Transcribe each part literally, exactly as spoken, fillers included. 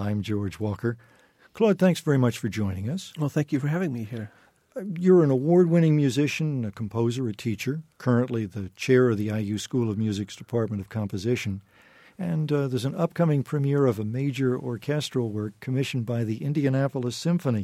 I'm George Walker. Claude, thanks very much for joining us. Well, thank you for having me here. You're an award-winning musician, a composer, a teacher, currently the chair of the I U School of Music's Department of Composition. And uh, there's an upcoming premiere of a major orchestral work commissioned by the Indianapolis Symphony.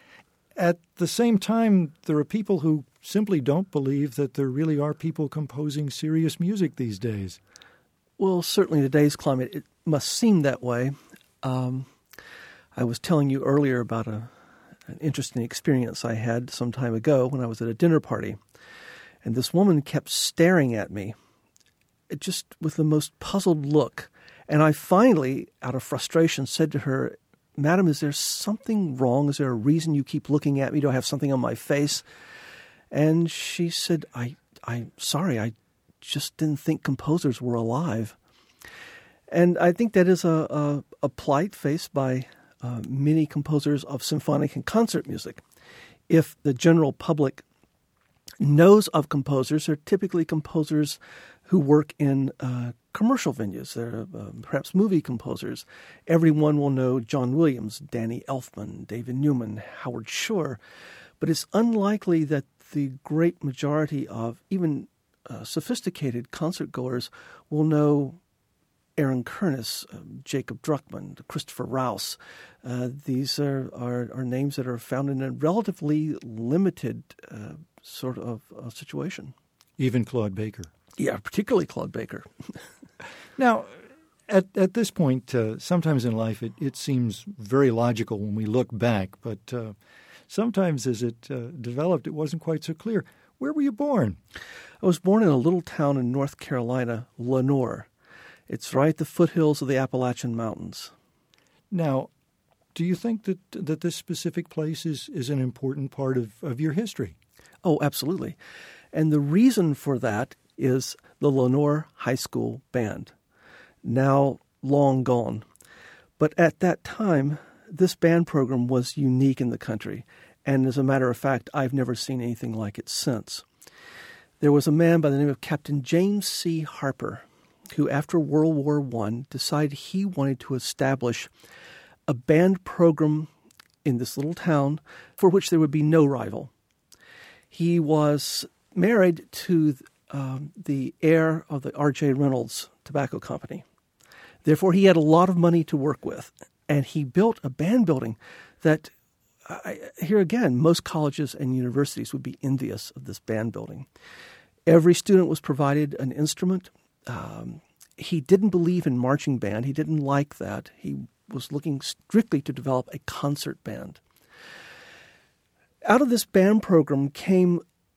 At the same time, there are people who simply don't believe that there really are people composing serious music these days. Well, certainly in today's climate, it must seem that way. Um, I was telling you earlier about a, an interesting experience I had some time ago when I was at a dinner party. And this woman kept staring at me, just with the most puzzled look. And I finally, out of frustration, said to her, "Madam, is there something wrong? Is there a reason you keep looking at me? Do I have something on my face?" And she said, I, I'm sorry, I just didn't think composers were alive. And I think that is a, a, a plight faced by uh, many composers of symphonic and concert music. If the general public knows of composers, they're typically composers who work in uh, commercial venues. They're uh, perhaps movie composers. Everyone will know John Williams, Danny Elfman, David Newman, Howard Shore. But it's unlikely that the great majority of even uh, sophisticated concertgoers will know Aaron Kernis, uh, Jacob Druckmann, Christopher Rouse. Uh, these are, are, are names that are found in a relatively limited uh, sort of uh, situation. Even Claude Baker. Yeah, particularly Claude Baker. Now, at at this point, uh, sometimes in life it, it seems very logical when we look back, but uh, sometimes as it uh, developed, it wasn't quite so clear. Where were you born? I was born in a little town in North Carolina, Lenoir. It's right at the foothills of the Appalachian Mountains. Now, do you think that that this specific place is, is an important part of, of your history? Oh, absolutely. And the reason for that is the Lenoir High School Band, now long gone. But at that time, this band program was unique in the country. And as a matter of fact, I've never seen anything like it since. There was a man by the name of Captain James C. Harper, who after World War One decided he wanted to establish a band program in this little town for which there would be no rival. He was married to um, the heir of the R J Reynolds Tobacco Company. Therefore, he had a lot of money to work with, and he built a band building that, I, here again, most colleges and universities would be envious of this band building. Every student was provided an instrument. Um, he didn't believe in marching band. He didn't like that. He was looking strictly to develop a concert band. Out of this band program came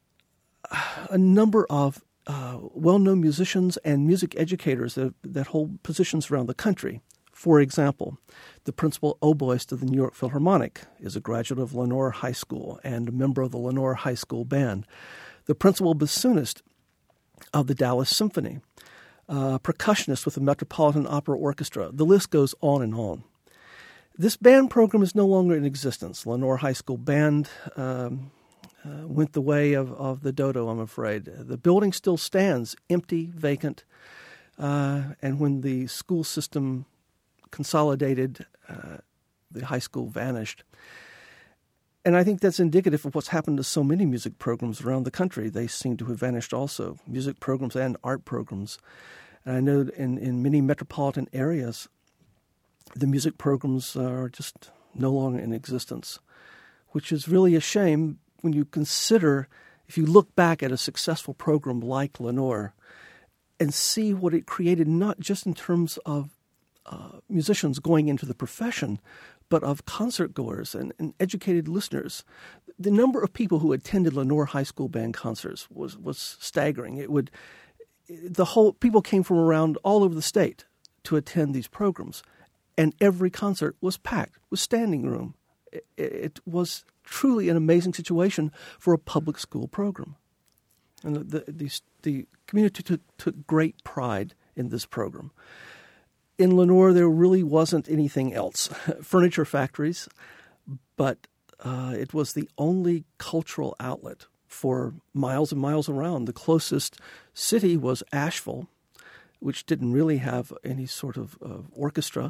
a number of uh, well-known musicians and music educators that, that hold positions around the country. For example, the principal oboist of the New York Philharmonic is a graduate of Lenoir High School and a member of the Lenoir High School Band. The principal bassoonist of the Dallas Symphony, a percussionist with the Metropolitan Opera Orchestra. The list goes on and on. This band program is no longer in existence. Lenoir High School Band um, uh, went the way of, of the dodo, I'm afraid. The building still stands, empty, vacant, uh, and when the school system consolidated, uh, the high school vanished. And I think that's indicative of what's happened to so many music programs around the country. They seem to have vanished also, music programs and art programs. And I know in, in many metropolitan areas, the music programs are just no longer in existence, which is really a shame when you consider, if you look back at a successful program like Lenoir and see what it created, not just in terms of uh, musicians going into the profession, but of concertgoers and, and educated listeners. The number of people who attended Lenoir High School Band concerts was, was staggering. It would, the whole people came from around all over the state to attend these programs, and every concert was packed with standing room. It, it was truly an amazing situation for a public school program, and the the, the, the community took, took great pride in this program. In Lenoir, there really wasn't anything else. Furniture factories, but uh, it was the only cultural outlet for miles and miles around. The closest city was Asheville, which didn't really have any sort of uh, orchestra.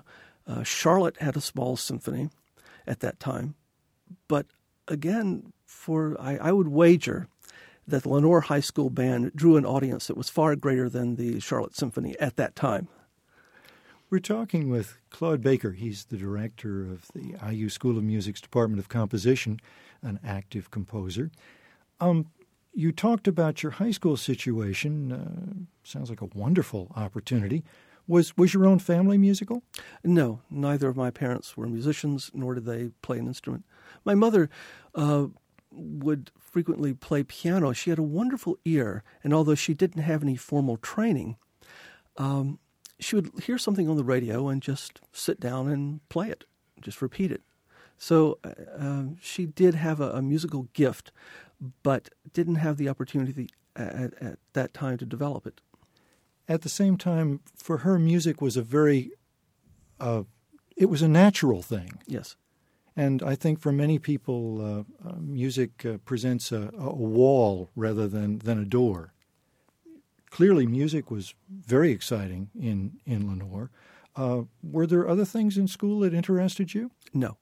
Uh, Charlotte had a small symphony at that time. But again, for I, I would wager that the Lenoir High School Band drew an audience that was far greater than the Charlotte Symphony at that time. We're talking with Claude Baker. He's the director of the I U School of Music's Department of Composition, an active composer. Um, you talked about your high school situation. Uh, sounds like a wonderful opportunity. Was was your own family musical? No, neither of my parents were musicians, nor did they play an instrument. My mother uh, would frequently play piano. She had a wonderful ear, and although she didn't have any formal training, um, she would hear something on the radio and just sit down and play it, just repeat it. So uh, she did have a, a musical gift, but didn't have the opportunity at, at that time to develop it. At the same time, for her, music was a very, uh, it was a natural thing. Yes. And I think for many people, uh, uh, music uh, presents a, a wall rather than, than a door. Clearly, music was very exciting in, in Lenoir. Uh, were there other things in school that interested you? No.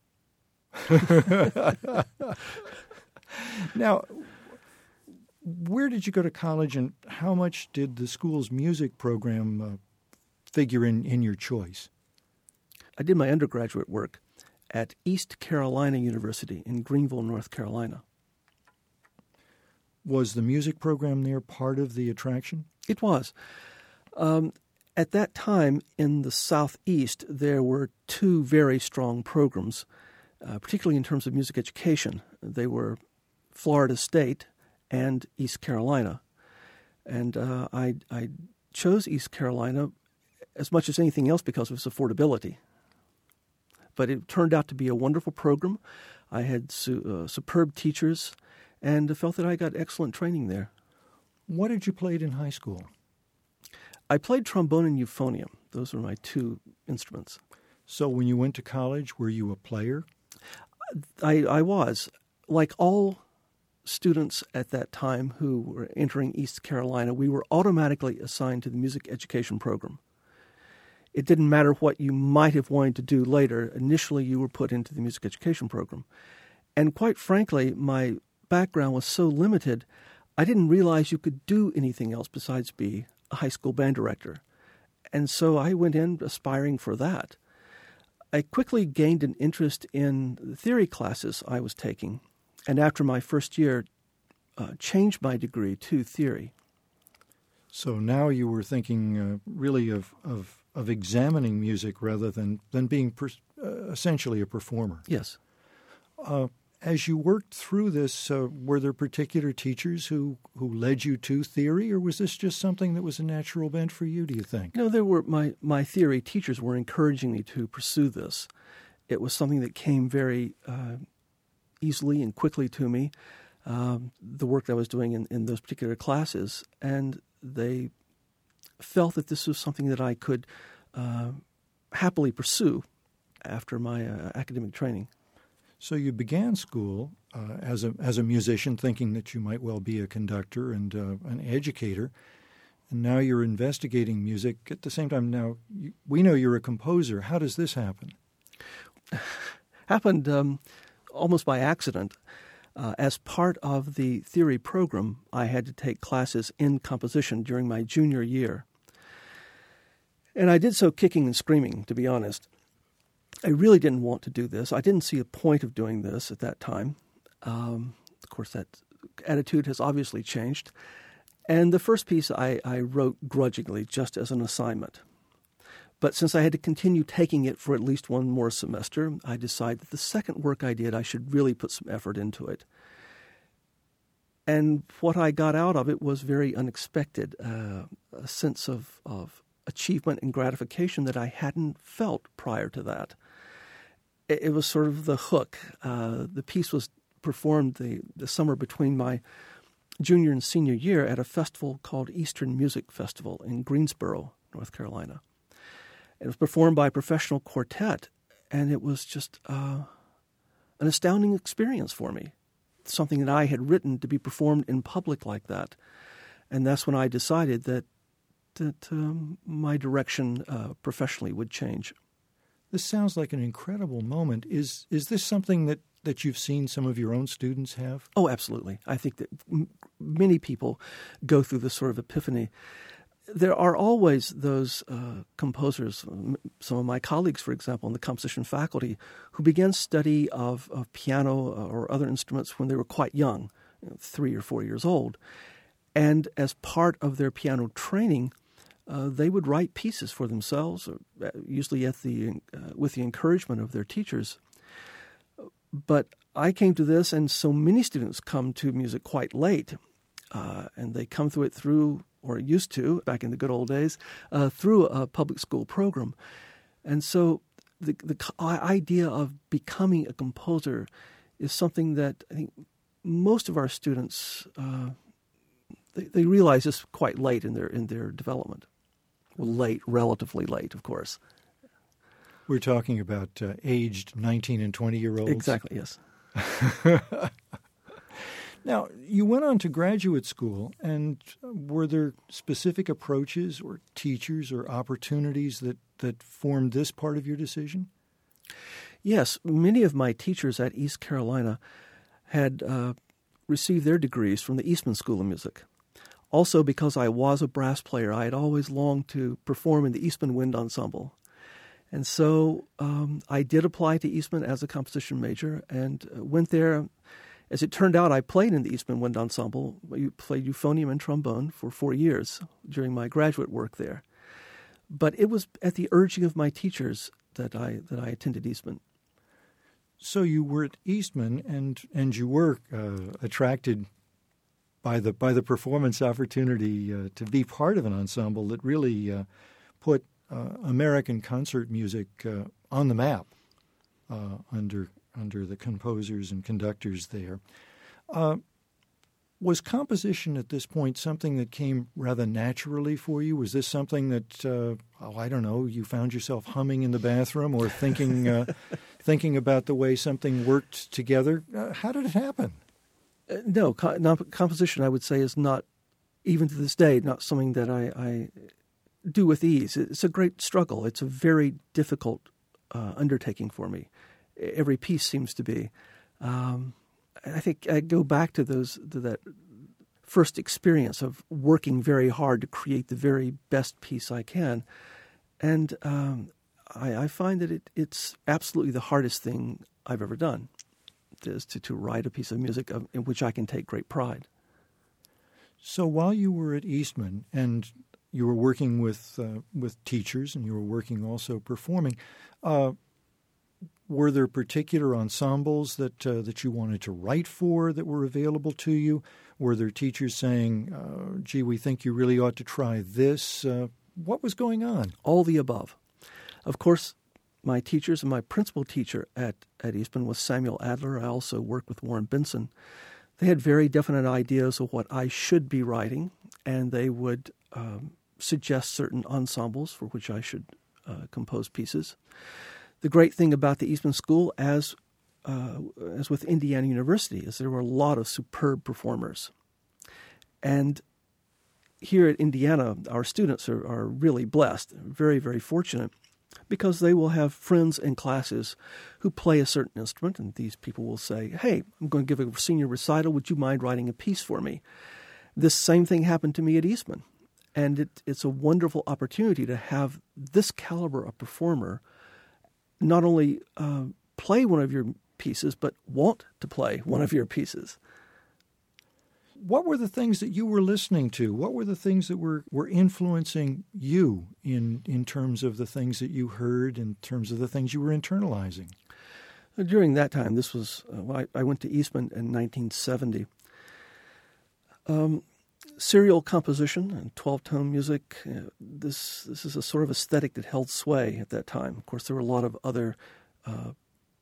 Now, where did you go to college, and how much did the school's music program uh, figure in, in your choice? I did my undergraduate work at East Carolina University in Greenville, North Carolina. Was the music program there part of the attraction? It was. Um, at that time in the Southeast, there were two very strong programs, uh, particularly in terms of music education. They were Florida State and East Carolina. And uh, I, I chose East Carolina as much as anything else because of its affordability. But it turned out to be a wonderful program. I had su- uh, superb teachers and felt that I got excellent training there. What did you play in high school? I played trombone and euphonium. Those were my two instruments. So when you went to college, were you a player? I, I was. Like all students at that time who were entering East Carolina, we were automatically assigned to the music education program. It didn't matter what you might have wanted to do later. Initially, you were put into the music education program. And quite frankly, my background was so limited, I didn't realize you could do anything else besides be a high school band director. And so I went in aspiring for that. I quickly gained an interest in the theory classes I was taking, and after my first year, uh, changed my degree to theory. So now you were thinking uh, really of, of of examining music rather than, than being per, uh, essentially a performer. Yes. Uh, as you worked through this, uh, were there particular teachers who, who led you to theory, or was this just something that was a natural bent for you, do you think? No, there were my, my theory teachers were encouraging me to pursue this. It was something that came very uh, easily and quickly to me, um, the work that I was doing in, in those particular classes, and they felt that this was something that I could uh, happily pursue after my uh, academic training. So you began school uh, as a as a musician, thinking that you might well be a conductor and uh, an educator, and now you're investigating music at the same time. Now you, we know you're a composer. How does this happen? Happened um, almost by accident. Uh, as part of the theory program, I had to take classes in composition during my junior year. And I did so kicking and screaming, to be honest. I really didn't want to do this. I didn't see a point of doing this at that time. Um, of course, that attitude has obviously changed. And the first piece I, I wrote grudgingly, just as an assignment. But since I had to continue taking it for at least one more semester, I decided that the second work I did, I should really put some effort into it. And what I got out of it was very unexpected, uh, a sense of, of achievement and gratification that I hadn't felt prior to that. It, it was sort of the hook. Uh, the piece was performed the, the summer between my junior and senior year at a festival called Eastern Music Festival in Greensboro, North Carolina. It was performed by a professional quartet, and it was just uh, an astounding experience for me, something that I had written to be performed in public like that. And that's when I decided that that um, my direction uh, professionally would change. This sounds like an incredible moment. Is is this something that, that you've seen some of your own students have? Oh, absolutely. I think that m- many people go through this sort of epiphany. There are always those uh, composers, some of my colleagues, for example, in the composition faculty, who began study of, of piano or other instruments when they were quite young, you know, three or four years old. And as part of their piano training, uh, they would write pieces for themselves, or usually at the uh, with the encouragement of their teachers. But I came to this, and so many students come to music quite late, uh, and they come through it through, or used to, back in the good old days, uh, through a public school program. And so the, the idea of becoming a composer is something that I think most of our students, uh, they, they realize this quite late in their in their development. Well, late, relatively late, of course. We're talking about uh, aged nineteen and twenty-year-olds? Exactly, yes. Now, you went on to graduate school, and were there specific approaches or teachers or opportunities that, that formed this part of your decision? Yes, many of my teachers at East Carolina had uh, received their degrees from the Eastman School of Music. Also, because I was a brass player, I had always longed to perform in the Eastman Wind Ensemble. And so um, I did apply to Eastman as a composition major and went there. As it turned out, I played in the Eastman Wind Ensemble. I played euphonium and trombone for four years during my graduate work there. But it was at the urging of my teachers that I that I attended Eastman. So you were at Eastman, and and you were uh, attracted by the by the performance opportunity uh, to be part of an ensemble that really uh, put uh, American concert music uh, on the map uh, under. under the composers and conductors there. Uh, was composition at this point something that came rather naturally for you? Was this something that, uh, oh, I don't know, you found yourself humming in the bathroom or thinking uh, thinking about the way something worked together? Uh, how did it happen? Uh, no, co- no, composition, I would say, is not, even to this day, not something that I, I do with ease. It's a great struggle. It's a very difficult uh, undertaking for me. Every piece seems to be. Um, I think I go back to those to that first experience of working very hard to create the very best piece I can, and um, I, I find that it, it's absolutely the hardest thing I've ever done, is to, to write a piece of music of, in which I can take great pride. So while you were at Eastman and you were working with uh, with teachers and you were working also performing, uh, were there particular ensembles that uh, that you wanted to write for that were available to you? Were there teachers saying, uh, gee, we think you really ought to try this? Uh, what was going on? All the above. Of course, my teachers and my principal teacher at, at Eastman was Samuel Adler. I also worked with Warren Benson. They had very definite ideas of what I should be writing, and they would um, suggest certain ensembles for which I should uh, compose pieces. The great thing about the Eastman School, as uh, as with Indiana University, is there were a lot of superb performers. And here at Indiana, our students are, are really blessed, very, very fortunate, because they will have friends in classes who play a certain instrument, and these people will say, hey, I'm going to give a senior recital. Would you mind writing a piece for me? This same thing happened to me at Eastman. And it, it's a wonderful opportunity to have this caliber of performer not only uh, play one of your pieces, but want to play one of your pieces. What were the things that you were listening to? What were the things that were, were influencing you in in terms of the things that you heard, in terms of the things you were internalizing? During that time, this was, uh, when I, I went to Eastman in nineteen seventy. Um, serial composition and twelve-tone music, uh, this this is a sort of aesthetic that held sway at that time. Of course, there were a lot of other uh,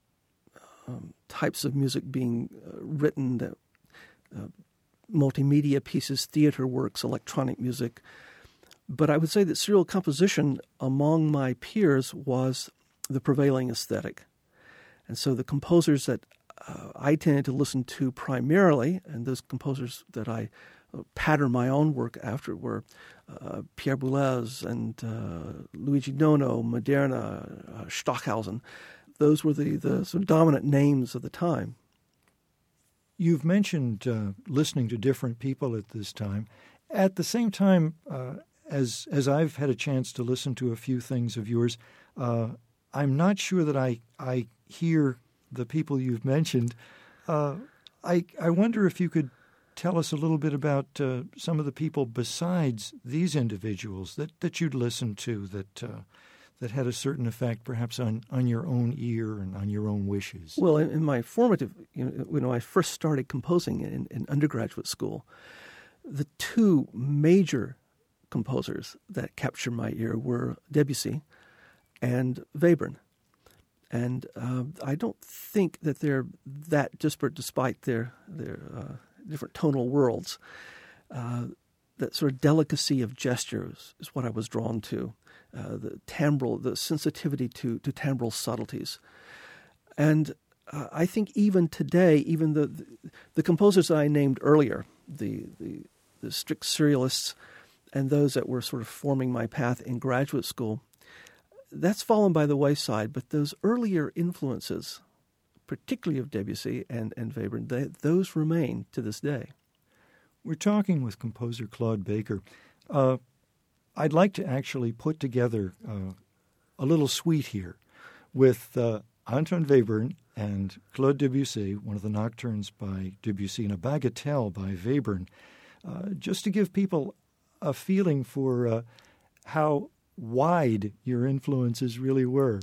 um, types of music being uh, written, that uh, multimedia pieces, theater works, electronic music. But I would say that serial composition among my peers was the prevailing aesthetic. And so the composers that uh, I tended to listen to primarily, and those composers that I uh, patterned my own work after, were uh, Pierre Boulez and uh, Luigi Nono, Maderna, uh, Stockhausen. Those were the, the sort of dominant names of the time. You've mentioned uh, listening to different people at this time. At the same time, uh, as as I've had a chance to listen to a few things of yours, uh, I'm not sure that I, I hear the people you've mentioned. Uh, I I wonder if you could tell us a little bit about uh, some of the people besides these individuals that, that you'd listened to that uh, that had a certain effect, perhaps on, on your own ear and on your own wishes. Well, in, in my formative, you know, when I first started composing in, in undergraduate school, the two major composers that captured my ear were Debussy and Webern. And uh, I don't think that they're that disparate, despite their their uh, different tonal worlds. Uh, that sort of delicacy of gestures is what I was drawn to. Uh, the timbral, the sensitivity to, to timbral subtleties. And uh, I think even today, even the, the the composers that I named earlier, the, the the strict serialists and those that were sort of forming my path in graduate school, that's fallen by the wayside. But those earlier influences, particularly of Debussy and, and Webern, they, those remain to this day. We're talking with composer Claude Baker. Uh, I'd like to actually put together uh, a little suite here with uh, Anton Webern and Claude Debussy, one of the nocturnes by Debussy and a bagatelle by Webern, uh, just to give people a feeling for uh, how wide your influences really were.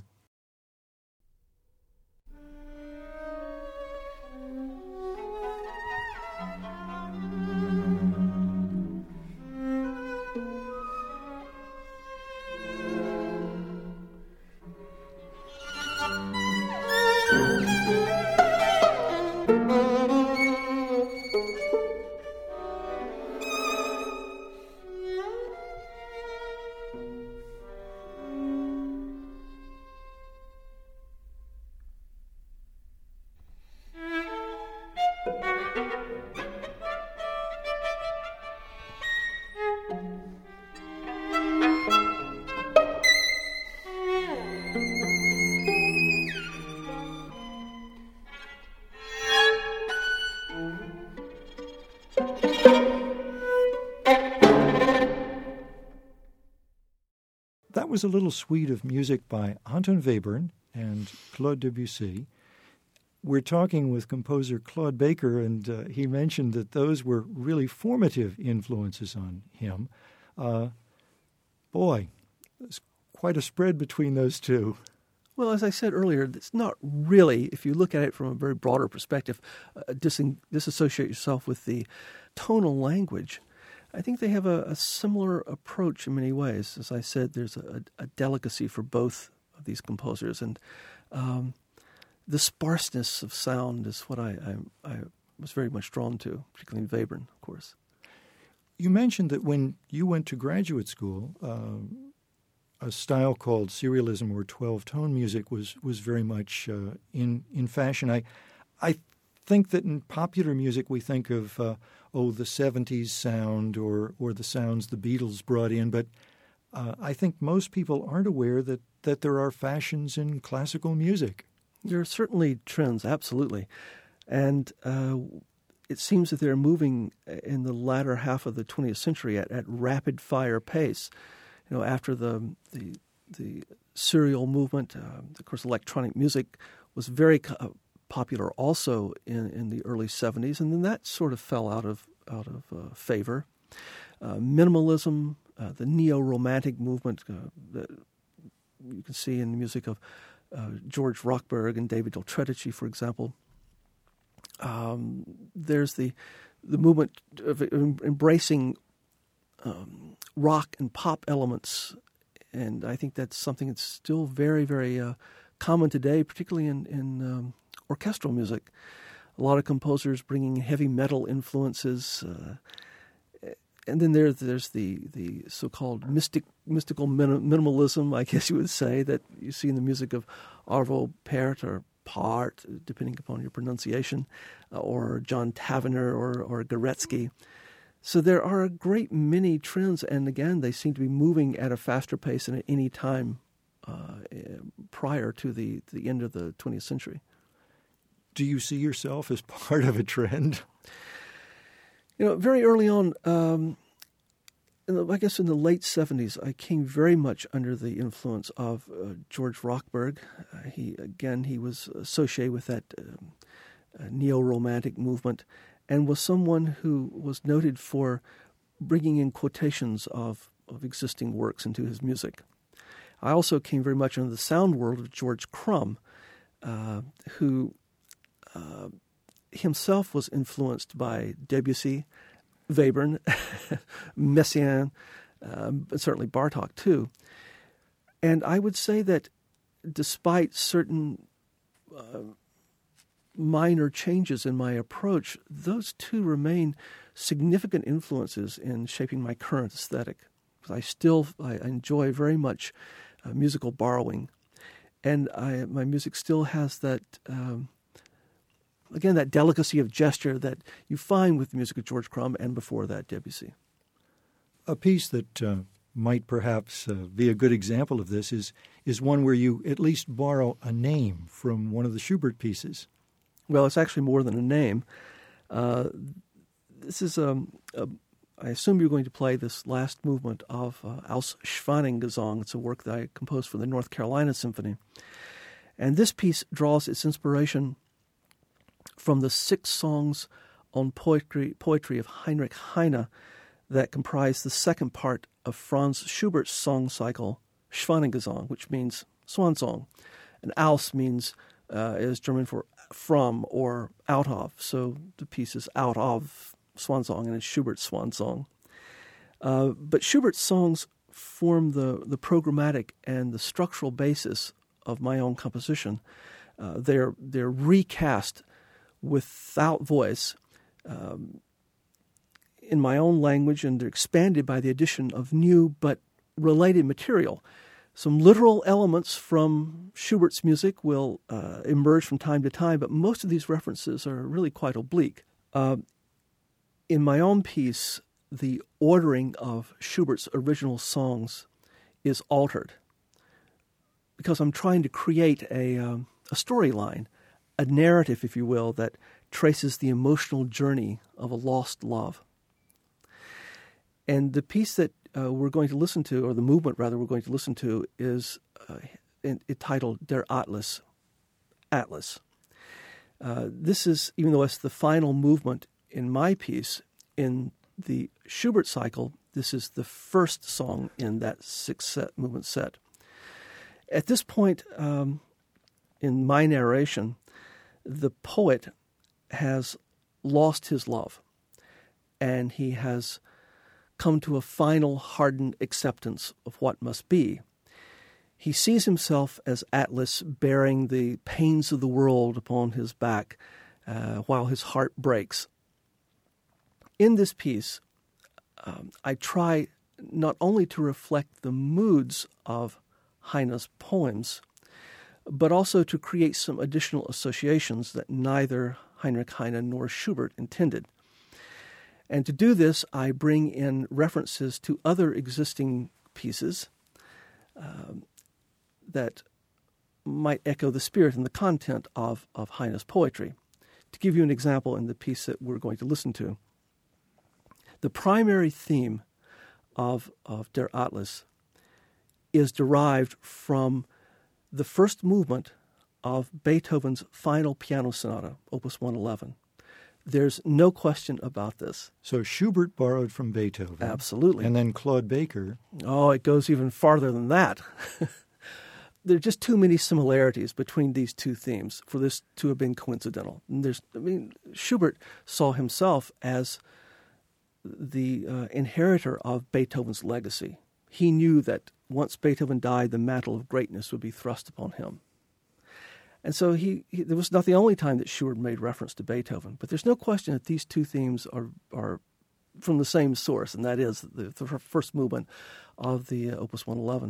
That was a little suite of music by Anton Webern and Claude Debussy. We're talking with composer Claude Baker, and uh, he mentioned that those were really formative influences on him. Uh, boy, there's quite a spread between those two. Well, as I said earlier, it's not really, if you look at it from a very broader perspective, uh, dis- disassociate yourself with the tonal language. I think they have a, a similar approach in many ways. As I said, there's a, a delicacy for both of these composers, and um, the sparseness of sound is what I, I, I was very much drawn to, particularly in Webern, of course. You mentioned that when you went to graduate school, uh, a style called serialism or twelve-tone music was was very much uh, in in fashion. I I think that in popular music we think of uh, oh the seventies sound or or the sounds the Beatles brought in, but uh, I think most people aren't aware that that there are fashions in classical music. There are certainly trends, absolutely, and uh, it seems that they're moving in the latter half of the twentieth century at, at rapid fire pace. You know, after the the, the serial movement, uh, of course, electronic music was very uh, popular also in, in the early seventies, and then that sort of fell out of out of uh, favor. Uh, minimalism, uh, the neo-romantic movement uh, that you can see in the music of uh, George Rochberg and David Del Tredici, for example. Um, there's the the movement of embracing Um, rock and pop elements, and I think that's something that's still very, very uh, common today, particularly in, in um, orchestral music. A lot of composers bringing heavy metal influences, uh, and then there, there's the, the so-called mystic, mystical min- minimalism, I guess you would say, that you see in the music of Arvo Pärt or Part, depending upon your pronunciation, uh, or John Tavener or, or Goretzky. So there are a great many trends, and again, they seem to be moving at a faster pace than at any time uh, prior to the, the end of the twentieth century. Do you see yourself as part of a trend? You know, very early on, um, in the, I guess in the late seventies, I came very much under the influence of uh, George Rochberg. Uh, he again, he was associated with that um, uh, neo-romantic movement, and was someone who was noted for bringing in quotations of, of existing works into his music. I also came very much under the sound world of George Crumb, uh, who uh, himself was influenced by Debussy, Webern, Messiaen, uh, but certainly Bartók too. And I would say that despite certain uh, minor changes in my approach, those two remain significant influences in shaping my current aesthetic. I still I enjoy very much uh, musical borrowing, and I, my music still has that, um, again, that delicacy of gesture that you find with the music of George Crumb and before that Debussy. A piece that uh, might perhaps uh, be a good example of this is is one where you at least borrow a name from one of the Schubert pieces. Well, it's actually more than a name. Uh, this is, um, a, I assume you're going to play this last movement of uh, Aus Schwanengesang. It's a work that I composed for the North Carolina Symphony. And this piece draws its inspiration from the six songs on poetry, poetry of Heinrich Heine that comprise the second part of Franz Schubert's song cycle, Schwanengesang, which means swan song. And Aus means, uh, is German for from or out of. So the piece is out of swan song, and it's Schubert's swan song. Uh, but Schubert's songs form the, the programmatic and the structural basis of my own composition. Uh, they're they're recast without voice um, in my own language, and they're expanded by the addition of new but related material. Some literal elements from Schubert's music will uh, emerge from time to time, but most of these references are really quite oblique. Uh, in my own piece, the ordering of Schubert's original songs is altered because I'm trying to create a, um, a storyline, a narrative, if you will, that traces the emotional journey of a lost love. And the piece that uh, we're going to listen to, or the movement rather we're going to listen to, is uh, entitled Der Atlas, Atlas. Uh, this is, even though it's the final movement in my piece, in the Schubert cycle, this is the first song in that six-set movement set. At this point um, in my narration, the poet has lost his love, and he has come to a final hardened acceptance of what must be. He sees himself as Atlas bearing the pains of the world upon his back uh, while his heart breaks. In this piece, um, I try not only to reflect the moods of Heine's poems, but also to create some additional associations that neither Heinrich Heine nor Schubert intended. And to do this, I bring in references to other existing pieces um, that might echo the spirit and the content of, of Heine's poetry. To give you an example in the piece that we're going to listen to, the primary theme of, of Der Atlas is derived from the first movement of Beethoven's Final Piano Sonata, Opus one eleven. There's no question about this. So Schubert borrowed from Beethoven. Absolutely. And then Claude Baker. Oh, it goes even farther than that. There are just too many similarities between these two themes for this to have been coincidental. And there's, I mean, Schubert saw himself as the uh, inheritor of Beethoven's legacy. He knew that once Beethoven died, the mantle of greatness would be thrust upon him. And so he, he it was not the only time that Schubert made reference to Beethoven, but there's no question that these two themes are are from the same source, and that is the, the first movement of the uh, Opus one eleven.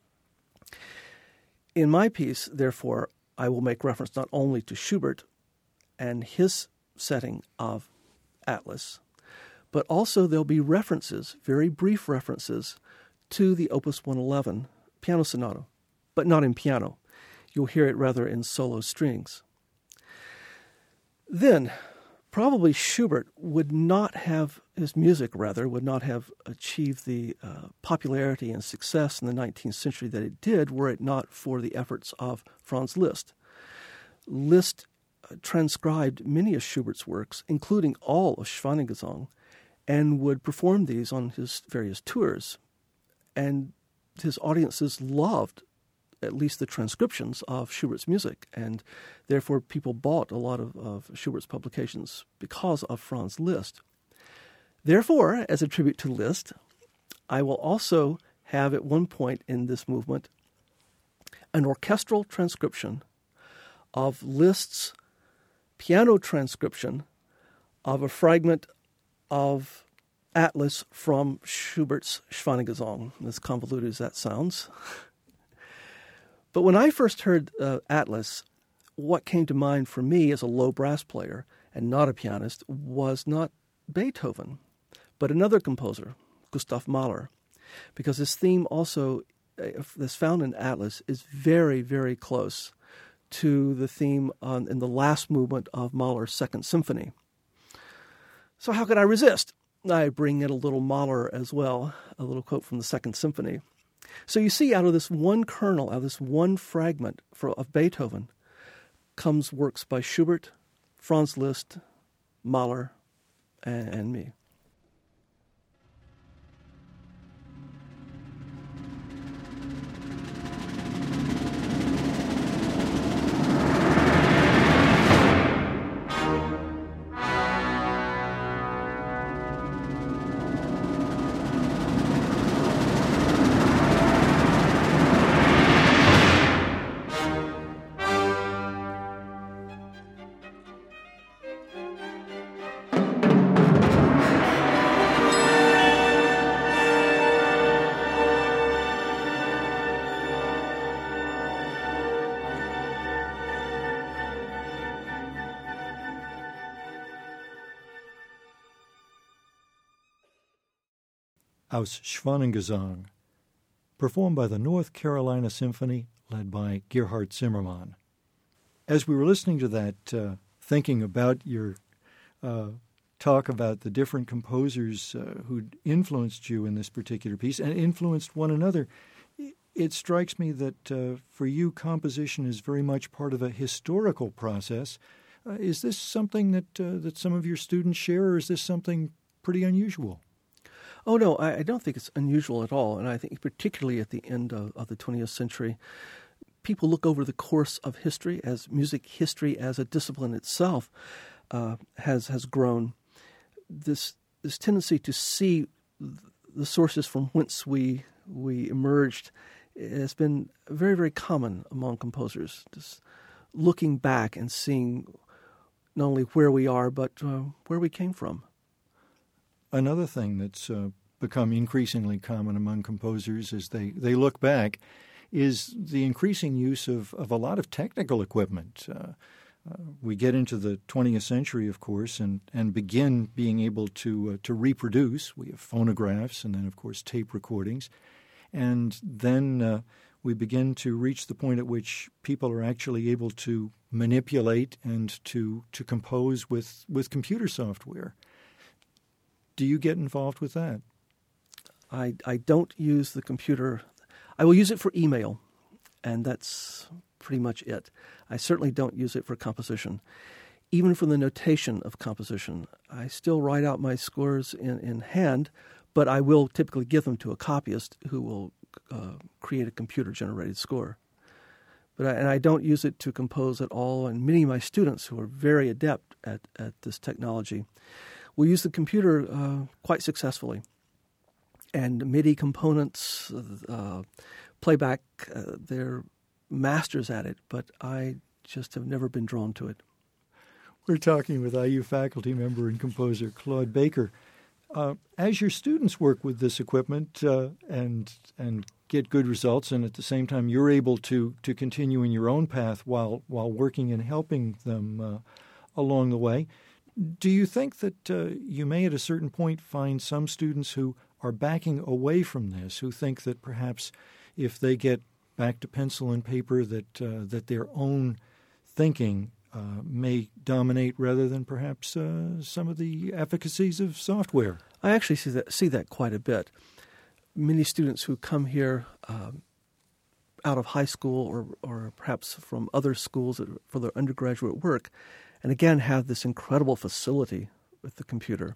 In my piece, therefore, I will make reference not only to Schubert and his setting of Atlas, but also there'll be references, very brief references, to the Opus one eleven Piano Sonata, but not in piano. You'll hear it rather in solo strings. Then, probably Schubert would not have, his music rather, would not have achieved the uh, popularity and success in the nineteenth century that it did were it not for the efforts of Franz Liszt. Liszt uh, transcribed many of Schubert's works, including all of Schwanengesang, and would perform these on his various tours. And his audiences loved at least the transcriptions of Schubert's music, and therefore people bought a lot of, of Schubert's publications because of Franz Liszt. Therefore, as a tribute to Liszt, I will also have at one point in this movement an orchestral transcription of Liszt's piano transcription of a fragment of Atlas from Schubert's Schwanengesang, as convoluted as that sounds. But when I first heard uh, Atlas, what came to mind for me as a low brass player and not a pianist was not Beethoven, but another composer, Gustav Mahler, because his theme also, uh, that's found in Atlas, is very, very close to the theme on, in the last movement of Mahler's Second Symphony. So how could I resist? I bring in a little Mahler as well, a little quote from the Second Symphony. So you see, out of this one kernel, out of this one fragment for, of Beethoven, comes works by Schubert, Franz Liszt, Mahler, and, and me. Aus Schwanengesang, performed by the North Carolina Symphony, led by Gerhard Zimmermann. As we were listening to that, uh, thinking about your uh, talk about the different composers uh, who influenced you in this particular piece and influenced one another, it strikes me that uh, for you, composition is very much part of a historical process. Uh, is this something that uh, that some of your students share, or is this something pretty unusual? Oh, no, I, I don't think it's unusual at all. And I think particularly at the end of, of the twentieth century, people look over the course of history as music history as a discipline itself uh, has has grown. This this tendency to see the sources from whence we we emerged has been very, very common among composers, just looking back and seeing not only where we are, but uh, where we came from. Another thing that's uh, become increasingly common among composers as they, they look back is the increasing use of, of a lot of technical equipment. Uh, uh, we get into the twentieth century, of course, and, and begin being able to uh, to reproduce. We have phonographs and then, of course, tape recordings. And then uh, we begin to reach the point at which people are actually able to manipulate and to, to compose with, with computer software. Do you get involved with that? I, I don't use the computer. I will use it for email, and that's pretty much it. I certainly don't use it for composition. Even for the notation of composition, I still write out my scores in, in hand, but I will typically give them to a copyist who will uh, create a computer-generated score. But I, and I don't use it to compose at all, and many of my students who are very adept at, at this technology will use the computer uh, quite successfully. And MIDI components, uh, playback, uh, they're masters at it, but I just have never been drawn to it. We're talking with I U faculty member and composer Claude Baker. Uh, as your students work with this equipment uh, and and get good results, and at the same time you're able to to continue in your own path while while working and helping them uh, along the way, do you think that uh, you may at a certain point find some students who are backing away from this, who think that perhaps if they get back to pencil and paper, that uh, that their own thinking uh, may dominate rather than perhaps uh, some of the efficacies of software? I actually see that see that quite a bit. Many students who come here um, out of high school or or perhaps from other schools for their undergraduate work, and again have this incredible facility with the computer,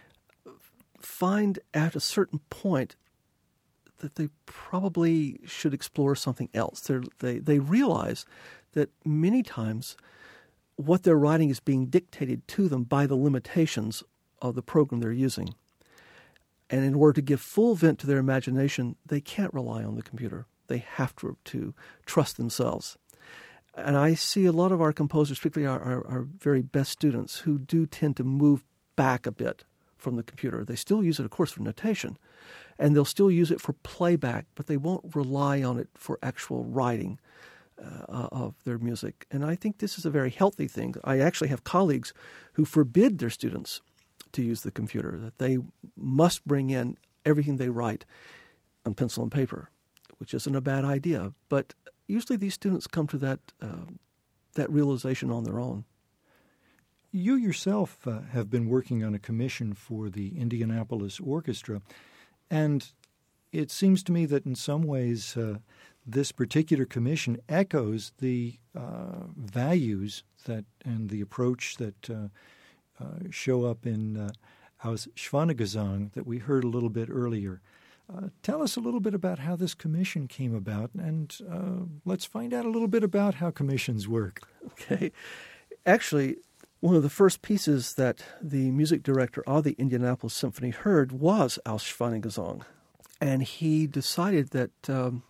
find at a certain point that they probably should explore something else. They're, they they realize that many times what they're writing is being dictated to them by the limitations of the program they're using. And in order to give full vent to their imagination, they can't rely on the computer. They have to, to trust themselves. And I see a lot of our composers, particularly our, our, our very best students, who do tend to move back a bit from the computer. They still use it, of course, for notation, and they'll still use it for playback, but they won't rely on it for actual writing uh, of their music. And I think this is a very healthy thing. I actually have colleagues who forbid their students to use the computer, that they must bring in everything they write on pencil and paper, which isn't a bad idea. But usually these students come to that uh, that realization on their own. You yourself uh, have been working on a commission for the Indianapolis Orchestra, and it seems to me that in some ways uh, this particular commission echoes the uh, values that and the approach that uh, uh, show up in uh, Aus Schwanegesang that we heard a little bit earlier. Uh, tell us a little bit about how this commission came about, and uh, let's find out a little bit about how commissions work. Okay. Actually, one of the first pieces that the music director of the Indianapolis Symphony heard was Aus Schwanegesang, and he decided that um,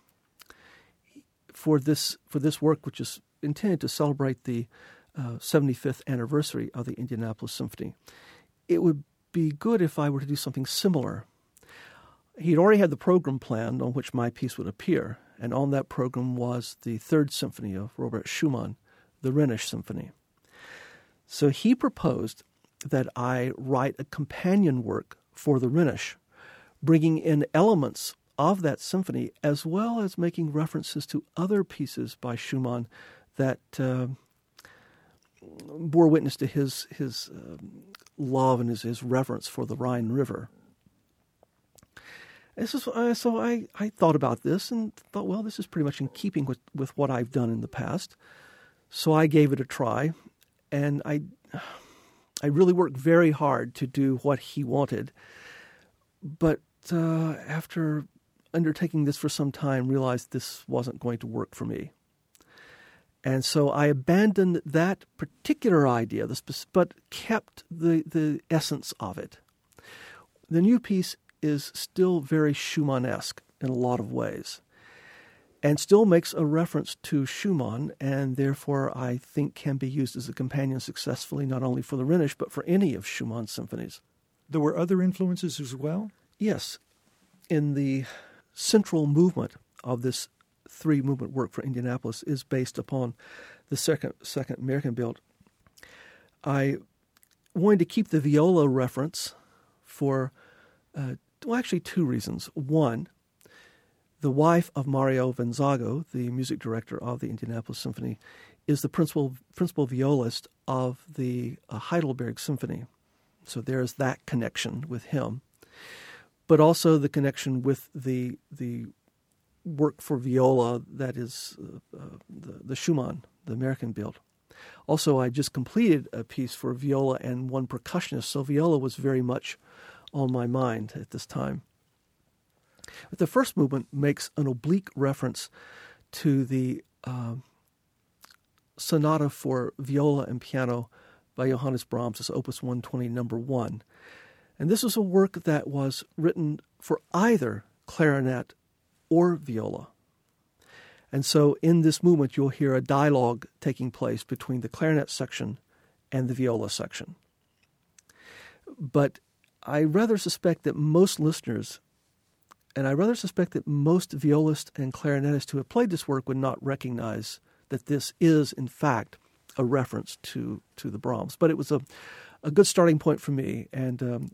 for this for this work, which is intended to celebrate the uh, seventy-fifth anniversary of the Indianapolis Symphony, it would be good if I were to do something similar. He'd already had the program planned on which my piece would appear, and on that program was the Third Symphony of Robert Schumann, the Rhenish Symphony. So he proposed that I write a companion work for the Rhenish, bringing in elements of that symphony as well as making references to other pieces by Schumann that uh, bore witness to his his uh, love and his, his reverence for the Rhine River. This is, uh, so I, I thought about this and thought, well, this is pretty much in keeping with, with what I've done in the past. So I gave it a try, and I I really worked very hard to do what he wanted. But uh, after undertaking this for some time, realized this wasn't going to work for me. And so I abandoned that particular idea, but kept the, the essence of it. The new piece is still very Schumann-esque in a lot of ways, and still makes a reference to Schumann, and therefore I think can be used as a companion successfully, not only for the Rhenish, but for any of Schumann's symphonies. There were other influences as well? Yes. In the central movement of this three-movement work for Indianapolis is based upon the second, second Märchenbild. I wanted to keep the viola reference for uh, well, actually two reasons. One, the wife of Mario Vanzago, the music director of the Indianapolis Symphony, is the principal principal violist of the uh, Heidelberg Symphony. So there's that connection with him. But also the connection with the the work for viola that is uh, uh, the, the Schumann, the Märchenbild. Also, I just completed a piece for viola and one percussionist, so viola was very much on my mind at this time. But the first movement makes an oblique reference to the uh, sonata for viola and piano by Johannes Brahms, as Opus one twenty, number one. And this is a work that was written for either clarinet or viola. And so in this movement, you'll hear a dialogue taking place between the clarinet section and the viola section. But I rather suspect that most listeners, and I rather suspect that most violists and clarinetists who have played this work would not recognize that this is, in fact, a reference to, to the Brahms. But it was a, a good starting point for me and um,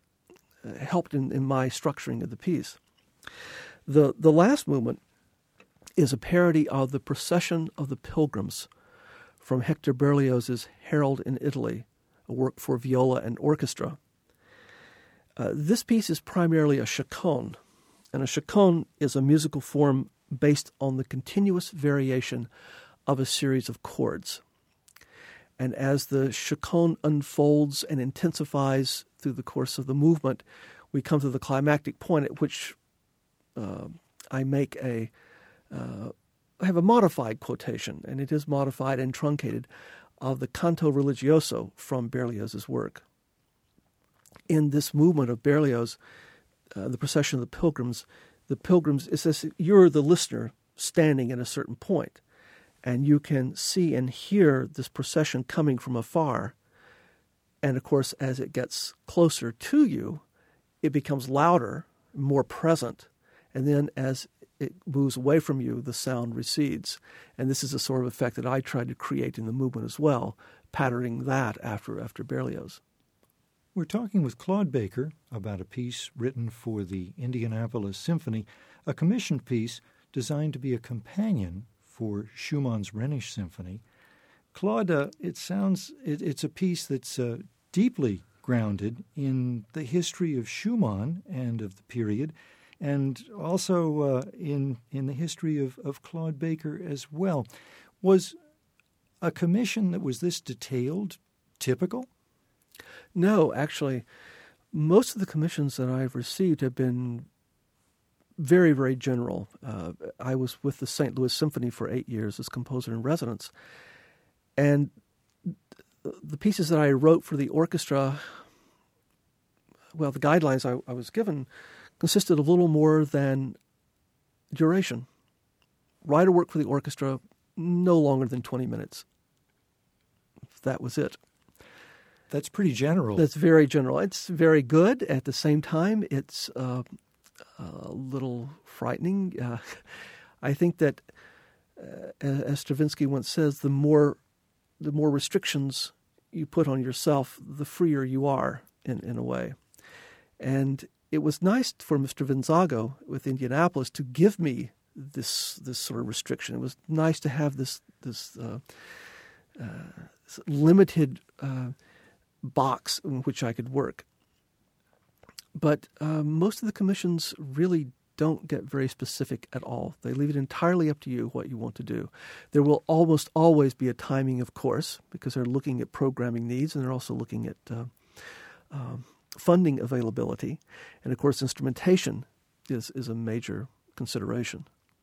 uh, helped in, in my structuring of the piece. The, the last movement is a parody of the Procession of the Pilgrims from Hector Berlioz's Harold in Italy, a work for viola and orchestra. Uh, this piece is primarily a chaconne, and a chaconne is a musical form based on the continuous variation of a series of chords. And as the chaconne unfolds and intensifies through the course of the movement, we come to the climactic point at which uh, I make a, uh, I have a modified quotation, and it is modified and truncated, of the Canto Religioso from Berlioz's work. In this movement of Berlioz, uh, the Procession of the Pilgrims, the pilgrims, it says you're the listener standing at a certain point, and you can see and hear this procession coming from afar. And of course, as it gets closer to you, it becomes louder, more present. And then as it moves away from you, the sound recedes. And this is a sort of effect that I tried to create in the movement as well, patterning that after, after Berlioz. We're talking with Claude Baker about a piece written for the Indianapolis Symphony, a commissioned piece designed to be a companion for Schumann's Rhenish Symphony. Claude, uh, it sounds it, it's a piece that's uh, deeply grounded in the history of Schumann and of the period, and also uh, in in the history of, of Claude Baker as well. Was a commission that was this detailed typical? No, actually, most of the commissions that I've received have been very, very general. Uh, I was with the Saint Louis Symphony for eight years as composer in residence, and the pieces that I wrote for the orchestra, well, the guidelines I, I was given consisted of little more than duration. Write a work for the orchestra, no longer than twenty minutes. That was it. That's pretty general. That's very general. It's very good. At the same time, it's uh, a little frightening. Uh, I think that, uh, as Stravinsky once says, the more the more restrictions you put on yourself, the freer you are, in, in a way. And it was nice for Mister Vinzago with Indianapolis to give me this this sort of restriction. It was nice to have this this, uh, uh, this limited uh, box in which I could work. But uh, most of the commissions really don't get very specific at all. They leave it entirely up to you what you want to do. There will almost always be a timing, of course, because they're looking at programming needs, and they're also looking at uh, um, funding availability. And, of course, instrumentation is, is a major consideration.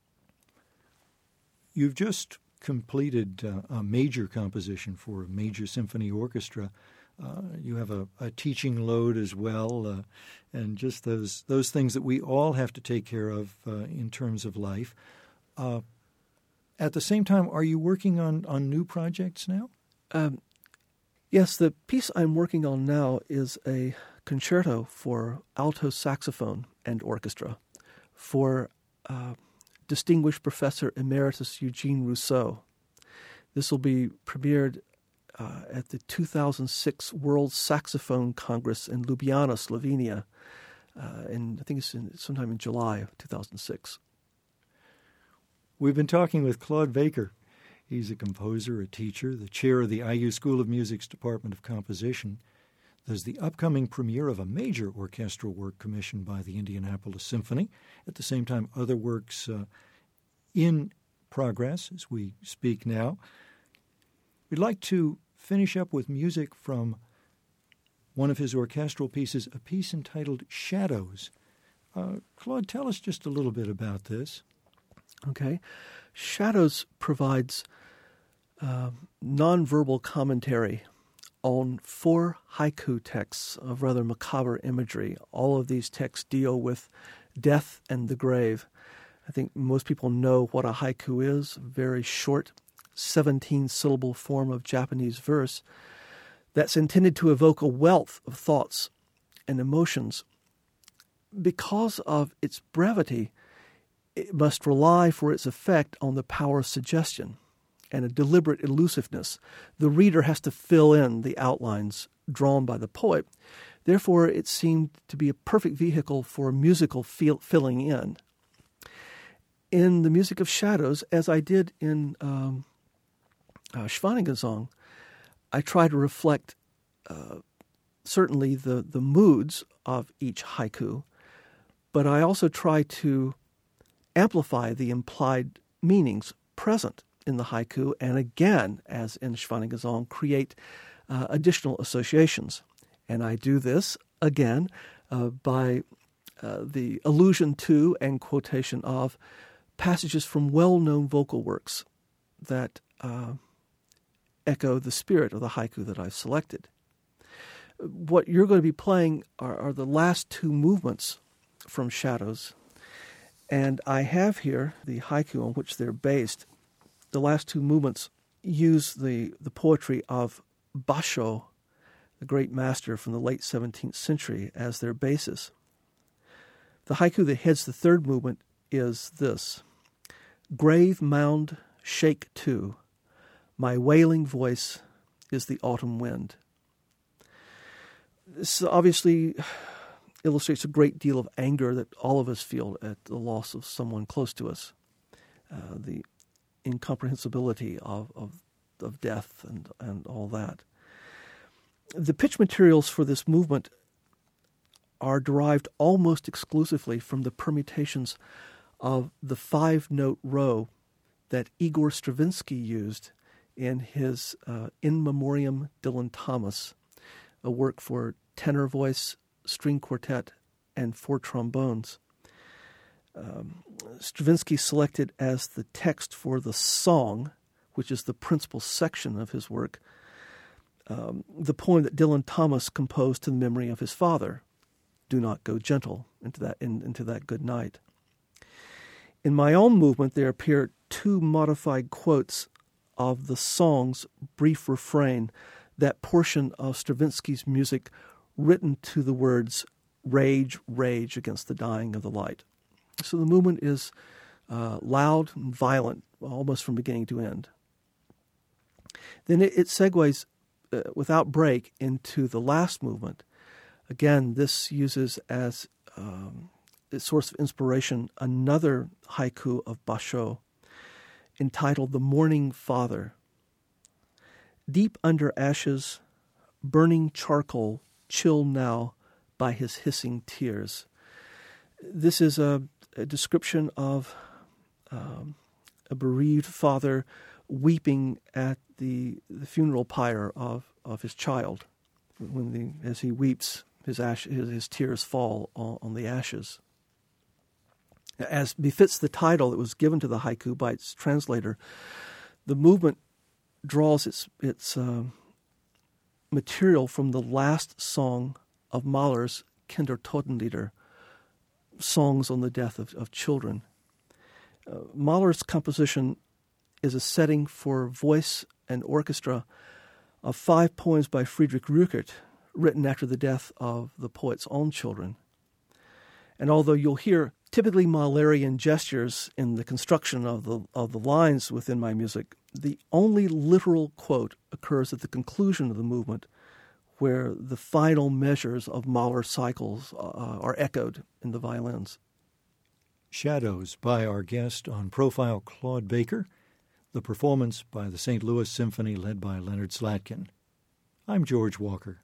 You've just completed uh, a major composition for a major symphony orchestra. Uh, you have a, a teaching load as well, uh, and just those those things that we all have to take care of uh, in terms of life. Uh, at the same time, are you working on, on new projects now? Um, yes, the piece I'm working on now is a concerto for alto saxophone and orchestra for uh, distinguished Professor Emeritus Eugene Rousseau. This will be premiered Uh, at the two thousand six World Saxophone Congress in Ljubljana, Slovenia, uh, and I think it's in, sometime in July of two thousand six. We've been talking with Claude Baker. He's a composer, a teacher, the chair of the I U School of Music's Department of Composition. There's the upcoming premiere of a major orchestral work commissioned by the Indianapolis Symphony. At the same time, other works uh, in progress as we speak now. We'd like to finish up with music from one of his orchestral pieces, a piece entitled Shadows. Uh, Claude, tell us just a little bit about this. Okay. Shadows provides uh, nonverbal commentary on four haiku texts of rather macabre imagery. All of these texts deal with death and the grave. I think most people know what a haiku is, very short, seventeen-syllable form of Japanese verse that's intended to evoke a wealth of thoughts and emotions. Because of its brevity, it must rely for its effect on the power of suggestion and a deliberate elusiveness. The reader has to fill in the outlines drawn by the poet. Therefore, it seemed to be a perfect vehicle for musical fill- filling in. in the music of shadows, as I did in um, uh, Schwanengesang, I try to reflect uh, certainly the, the moods of each haiku, but I also try to amplify the implied meanings present in the haiku, and again, as in Schwanengesang, create uh, additional associations. And I do this, again, uh, by uh, the allusion to and quotation of passages from well-known vocal works that uh, echo the spirit of the haiku that I've selected. What you're going to be playing are, are the last two movements from Shadows, and I have here the haiku on which they're based. The last two movements use the, the poetry of Basho, the great master from the late seventeenth century, as their basis. The haiku that heads the third movement is this: grave mound shake too, my wailing voice is the autumn wind. This obviously illustrates a great deal of anger that all of us feel at the loss of someone close to us, uh, the incomprehensibility of, of, of death and, and all that. The pitch materials for this movement are derived almost exclusively from the permutations of the five-note row that Igor Stravinsky used in his uh, In Memoriam Dylan Thomas, a work for tenor voice, string quartet, and four trombones. Um, Stravinsky selected as the text for the song, which is the principal section of his work, um, the poem that Dylan Thomas composed to the memory of his father, "Do Not Go Gentle into that in, into that good night." In my own movement, there appear two modified quotes of the song's brief refrain, that portion of Stravinsky's music written to the words, "Rage, rage against the dying of the light." So the movement is uh, loud and violent, almost from beginning to end. Then it, it segues uh, without break into the last movement. Again, this uses as um, a source of inspiration another haiku of Basho entitled "The Mourning Father." Deep under ashes, burning charcoal, chill now by his hissing tears. This is a, a description of um, a bereaved father weeping at the, the funeral pyre of, of his child. When the, as he weeps, his, ash, his, his tears fall on, on the ashes. As befits the title that was given to the haiku by its translator, the movement draws its its uh, material from the last song of Mahler's Kindertotenlieder, songs on the death of, of children. Uh, Mahler's composition is a setting for voice and orchestra of five poems by Friedrich Rückert, written after the death of the poet's own children. And although you'll hear typically Mahlerian gestures in the construction of the of the lines within my music, the only literal quote occurs at the conclusion of the movement, where the final measures of Mahler cycles uh, are echoed in the violins. Shadows by our guest on Profile, Claude Baker. The performance by the Saint Louis Symphony led by Leonard Slatkin. I'm George Walker.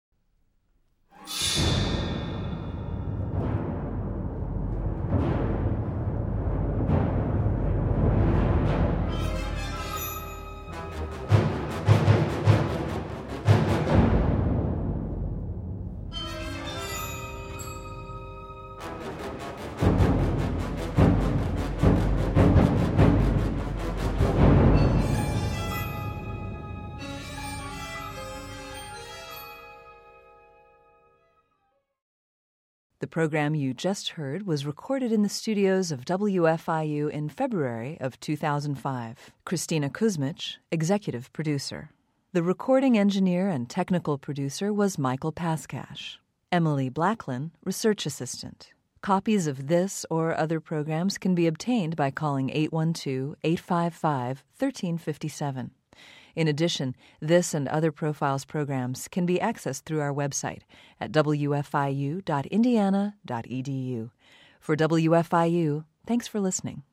The program you just heard was recorded in the studios of W F I U in February of two thousand five. Christina Kuzmich, executive producer. The recording engineer and technical producer was Michael Paskash. Emily Blacklin, research assistant. Copies of this or other programs can be obtained by calling eight one two, eight five five, one three five seven. In addition, this and other Profiles programs can be accessed through our website at w f i u dot indiana dot e d u. For W F I U, thanks for listening.